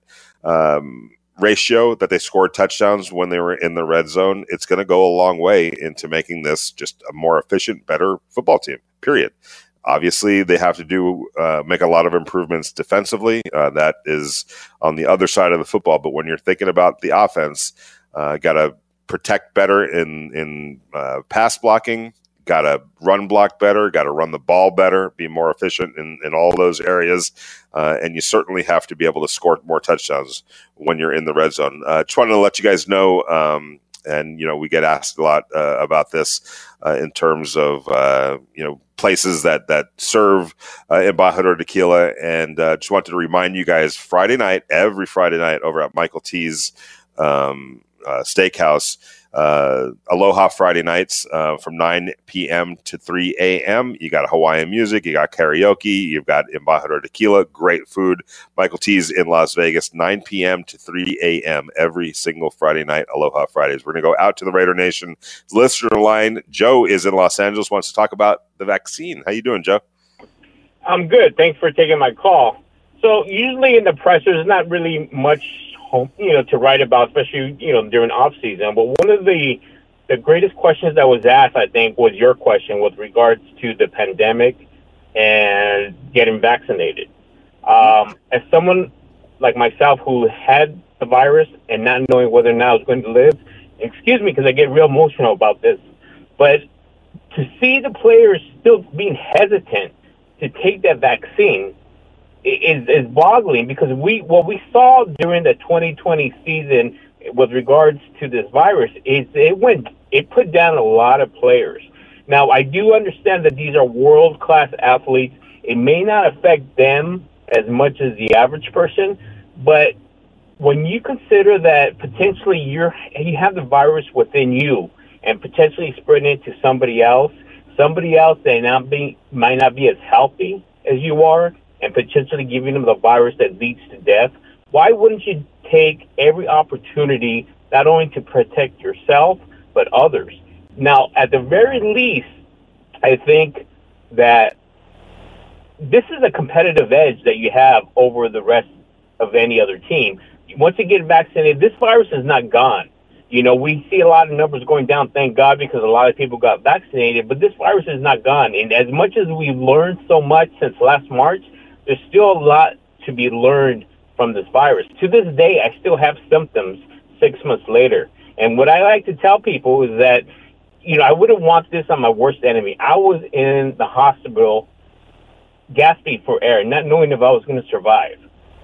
Speaker 1: um ratio that they scored touchdowns when they were in the red zone, it's going to go a long way into making this just a more efficient, better football team, period. Obviously, they have to do uh, make a lot of improvements defensively. Uh, that is on the other side of the football. But when you're thinking about the offense, uh, got to protect better in, in uh, pass blocking, got to run block better, got to run the ball better, be more efficient in, in all those areas. Uh, and you certainly have to be able to score more touchdowns when you're in the red zone. Uh, just wanted to let you guys know, um, and, you know, we get asked a lot uh, about this uh, in terms of, uh, you know, places that, that serve uh, Embajador Tequila. And uh, just wanted to remind you guys, Friday night, every Friday night over at Michael T's um, uh, Steakhouse, Uh, Aloha Friday nights uh, from nine p.m. to three a.m. You got Hawaiian music, you got karaoke, you've got Embajador Tequila, great food. Michael T's in Las Vegas, nine p.m. to three a.m. every single Friday night, Aloha Fridays. We're going to go out to the Raider Nation listener line. Joe is in Los Angeles, wants to talk about the vaccine. How you doing, Joe?
Speaker 8: I'm good. Thanks for taking my call. So usually in the press, there's not really much home, you know, to write about, especially, you know, during off season. But one of the the greatest questions that was asked, I think, was your question with regards to the pandemic and getting vaccinated. Um, as someone like myself who had the virus and not knowing whether or not I was going to live, excuse me because I get real emotional about this, but to see the players still being hesitant to take that vaccine is is boggling, because we what we saw during the twenty twenty season with regards to this virus is it went it put down a lot of players. Now, I do understand that these are world-class athletes. It may not affect them as much as the average person, but when you consider that potentially you're you have the virus within you and potentially spreading it to somebody else, somebody else that not be, might not be as healthy as you are, and potentially giving them the virus that leads to death, why wouldn't you take every opportunity not only to protect yourself, but others? Now, at the very least, I think that this is a competitive edge that you have over the rest of any other team. Once you get vaccinated, this virus is not gone. You know, we see a lot of numbers going down, thank God, because a lot of people got vaccinated, but this virus is not gone. And as much as we've learned so much since last March, there's still a lot to be learned from this virus. To this day, I still have symptoms six months later. And what I like to tell people is that, you know, I wouldn't want this on my worst enemy. I was in the hospital gasping for air, not knowing if I was going to survive.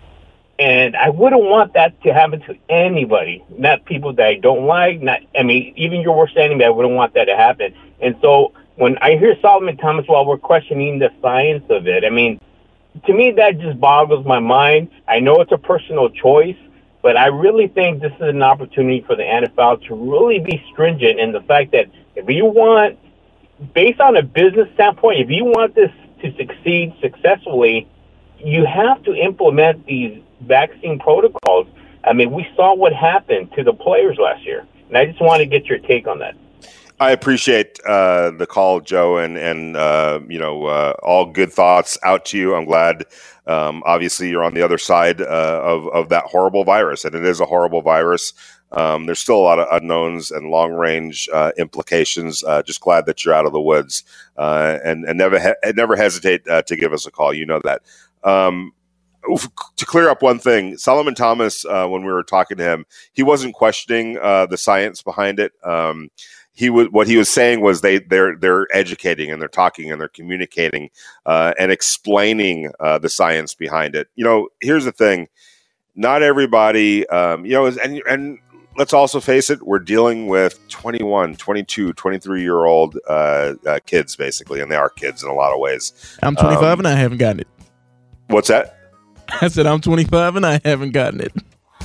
Speaker 8: And I wouldn't want that to happen to anybody, not people that I don't like, not, I mean, even your worst enemy, I wouldn't want that to happen. And so when I hear Solomon Thomas, while we're questioning the science of it, I mean, to me, that just boggles my mind. I know it's a personal choice, but I really think this is an opportunity for the N F L to really be stringent in the fact that if you want, based on a business standpoint, if you want this to succeed successfully, you have to implement these vaccine protocols. I mean, we saw what happened to the players last year, and I just want to get your take on that.
Speaker 1: I appreciate uh, the call, Joe, and and uh, you know, uh, all good thoughts out to you. I'm glad. Um, obviously, you're on the other side uh, of of that horrible virus, and it is a horrible virus. Um, there's still a lot of unknowns and long range uh, implications. Uh, just glad that you're out of the woods, uh, and and never he- never hesitate uh, to give us a call. You know that. Um, to clear up one thing, Solomon Thomas, uh, when we were talking to him, he wasn't questioning uh, the science behind it. Um, he was what he was saying was they they're they're educating and they're talking and they're communicating uh, and explaining uh, the science behind it. You know, here's the thing: not everybody, um, you know, and and let's also face it, we're dealing with twenty-one, twenty-two, twenty-three year old uh, uh, kids basically, and they are kids in a lot of ways.
Speaker 7: I'm twenty-five
Speaker 1: um,
Speaker 7: and I haven't gotten it.
Speaker 1: What's that?
Speaker 7: I said I'm twenty-five and I haven't gotten it.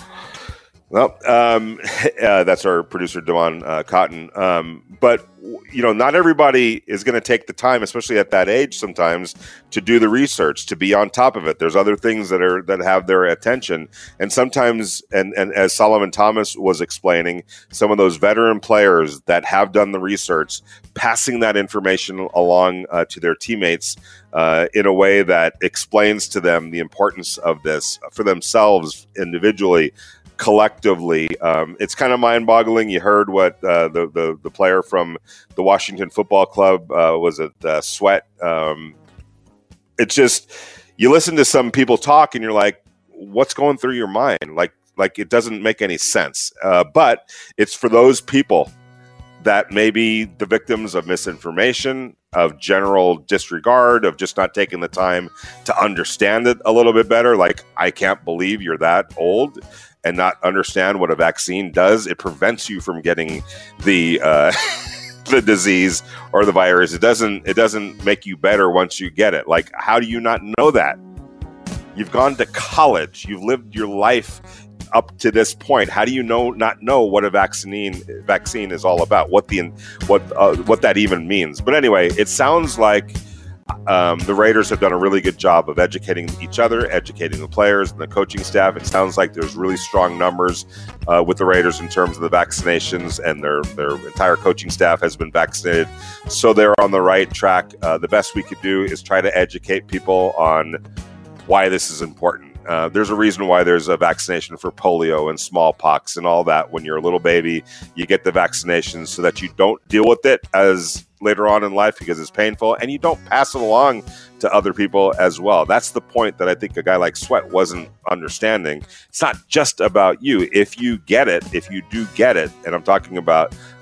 Speaker 1: Well, um, uh, that's our producer, Devon uh, Cotton. Um, but, you know, not everybody is going to take the time, especially at that age sometimes, to do the research, to be on top of it. There's other things that are that have their attention. And sometimes, and, and as Solomon Thomas was explaining, some of those veteran players that have done the research, passing that information along uh, to their teammates uh, in a way that explains to them the importance of this for themselves individually, collectively. Um, it's kind of mind-boggling. You heard what uh, the, the the player from the Washington Football Club uh, was it uh, Sweat. Um, it's just, you listen to some people talk and you're like, what's going through your mind? Like, like it doesn't make any sense. Uh, but it's for those people that may be the victims of misinformation, of general disregard, of just not taking the time to understand it a little bit better. Like, I can't believe you're that old and not understand what a vaccine does. It prevents you from getting the uh, the disease or the virus. It doesn't it doesn't make you better once you get it. Like, how do you not know that? You've gone to college. You've lived your life up to this point. How do you know not know what a vaccine vaccine is all about? What the what uh, what that even means? But anyway, it sounds like Um, the Raiders have done a really good job of educating each other, educating the players and the coaching staff. It sounds like there's really strong numbers uh, with the Raiders in terms of the vaccinations, and their their entire coaching staff has been vaccinated. So they're on the right track. Uh, the best we could do is try to educate people on why this is important. Uh, there's a reason why there's a vaccination for polio and smallpox and all that. When you're a little baby, you get the vaccinations so that you don't deal with it as later on in life because it's painful, and you don't pass it along to other people as well. That's the point that I think a guy like Sweat wasn't understanding. It's not just about you. If you get it, if you do get it, and I'm talking about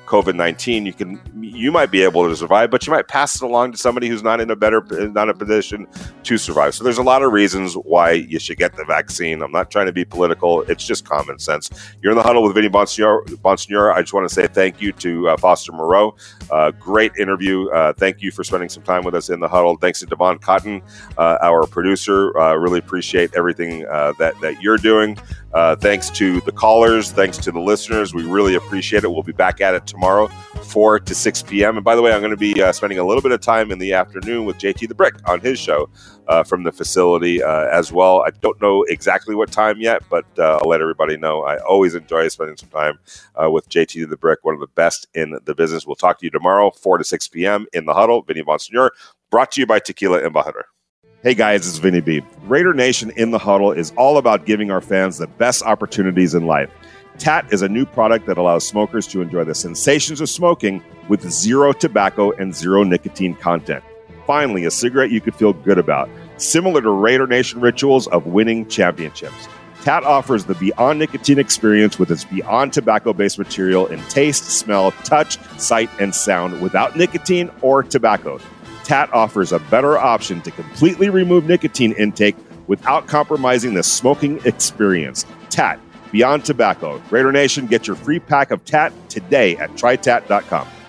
Speaker 1: COVID nineteen, you can you might be able to survive, but you might pass it along to somebody who's not in a better not in a position to survive. So there's a lot of reasons why you should get the vaccine. I'm not trying to be political. It's just common sense. You're in the huddle with Vinny Bonsignor. Bonsignor. I just want to say thank you to uh, Foster Moreau. Uh, great interview. Uh, thank you for spending some time with us in the huddle. Thanks to Devon Cotton, uh, our producer. Uh, really appreciate everything uh, that, that you're doing. Uh, thanks to the callers. Thanks to the listeners. We really appreciate it. We'll be back at it tomorrow, four to six p.m. And by the way, I'm going to be uh, spending a little bit of time in the afternoon with J T the Brick on his show uh, from the facility uh, as well. I don't know exactly what time yet, but uh, I'll let everybody know. I always enjoy spending some time uh, with J T the Brick, one of the best in the business. We'll talk to you tomorrow, four to six p.m. in the huddle. Vinny Bonsignor, brought to you by Tequila Embajador. Hey guys, it's Vinny B. Raider Nation in the Huddle is all about giving our fans the best opportunities in life. T A T is a new product that allows smokers to enjoy the sensations of smoking with zero tobacco and zero nicotine content. Finally, a cigarette you could feel good about, similar to Raider Nation rituals of winning championships. T A T offers the Beyond Nicotine experience with its Beyond tobacco-based material in taste, smell, touch, sight, and sound without nicotine or tobacco. T A T offers a better option to completely remove nicotine intake without compromising the smoking experience. T A T, Beyond Tobacco. Raider Nation, get your free pack of T A T today at try tat dot com.